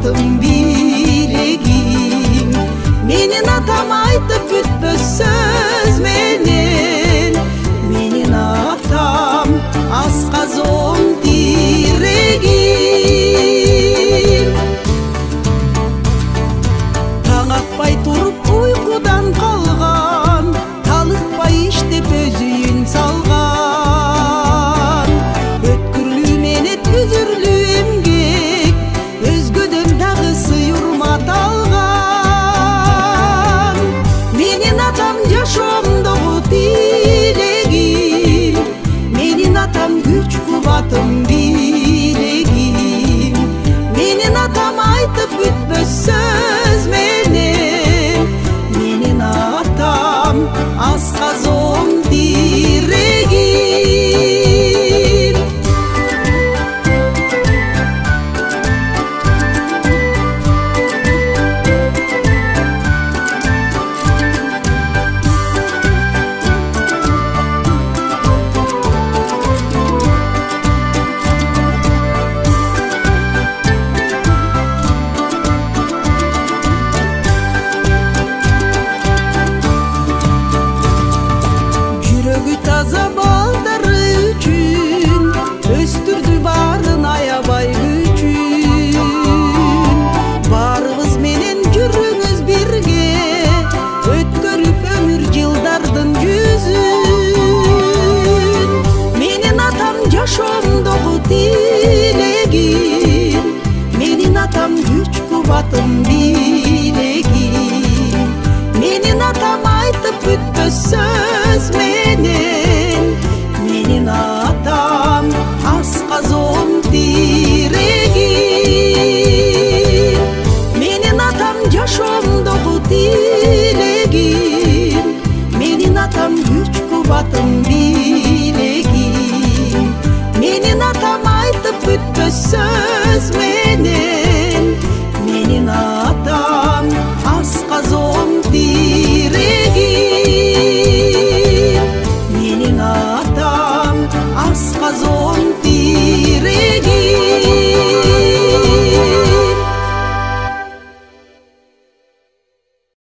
кубатым бийлегим. Менин атам айтып бүтпөс сөз менен, менин атам асказон тирегим. Таң атпай туруп уйкудан калган, талыкпай иштеп өз үйүн салган. Өткүрлүү менен үзүрлүү эмгек, өзгөдөн дагы сый урмат алган. Менин атам жашоомдогу тилегим, менин атам күч кубатым бийлегим. Менин атам айтып бүтпөс сөз менен, менин атам асказон тирегим. Жүрөгү таза балдары үчүн, өстүрдү баарын аябай күчүн. Баарыбыз менен жүрүңүз бирге, өткөрүп өмүр жылдардын жүзүн. Менин атам жашоомдогу тилегим, менин атам күч кубатым бийлегим. Менин атам айтып бүтпөс сөз менен, менин атам асказон тирегим. Менин атам жашоомдогу тилегим, менин атам күч кубатым бийлегим. Менин атам айтып бүтпөс сөз менен, менин атам асказон тирегим. Менин атам асказон